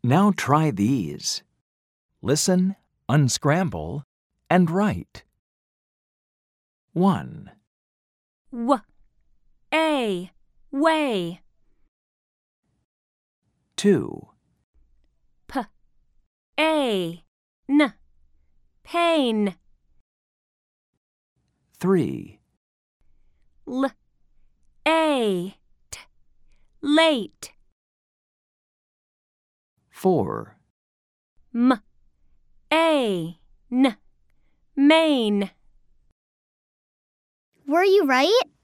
Now try these. Listen, unscramble, and write. 1, way. 2, Pain. 3, Late. 4, Main. Were you right?